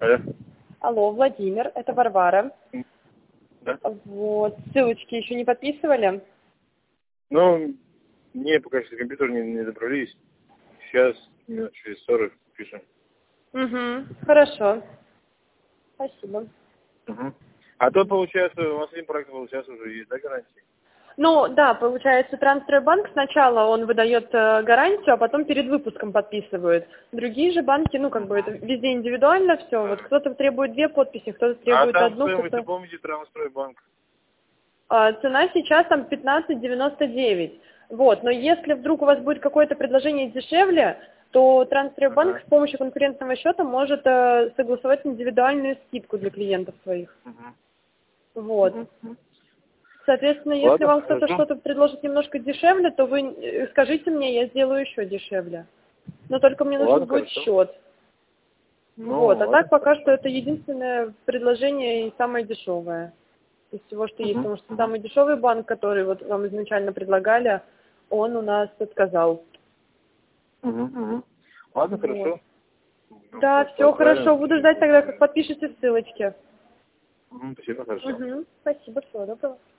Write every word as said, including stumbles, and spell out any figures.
Алло. Алло, Владимир, это Варвара. Да? Вот, ссылочки еще не подписывали? Ну, не, пока что компьютер не, не добрались. Сейчас, минут через сорок пишем. Угу, хорошо. Спасибо. Угу. А то, получается, у вас один проект, получается, уже есть, да, гарантии? Ну, да, получается, Трансстройбанк сначала он выдает э, гарантию, а потом перед выпуском подписывают. Другие же банки, ну, как бы, это везде индивидуально все. Вот кто-то требует две подписи, кто-то А требует там одну, стоимость, вы кто-то... помните, Трансстройбанк? А, цена сейчас там пятнадцать девяносто девять. Вот, но если вдруг у вас будет какое-то предложение дешевле, то Трансстройбанк Ага. с помощью конкурентного счета может э, согласовать индивидуальную скидку для клиентов своих. Угу. Вот. Угу. Соответственно, если Ладно, вам кто-то хорошо. что-то предложит немножко дешевле, то вы э, скажите мне, я сделаю еще дешевле. Но только мне нужен Ладно, будет хорошо. счет. Ну, Вот. А так ладно, пока что хорошо. это единственное предложение и самое дешевое из всего, что есть. Угу. Потому что Угу. самый дешевый банк, который вот вам изначально предлагали, он у нас отказал. Угу. Угу. Ладно, Вот. хорошо. Ну, Да, по- все Поздравим. хорошо. Буду ждать тогда, как подпишите ссылочки. Угу. Спасибо, хорошо. Угу. Спасибо, всего доброго.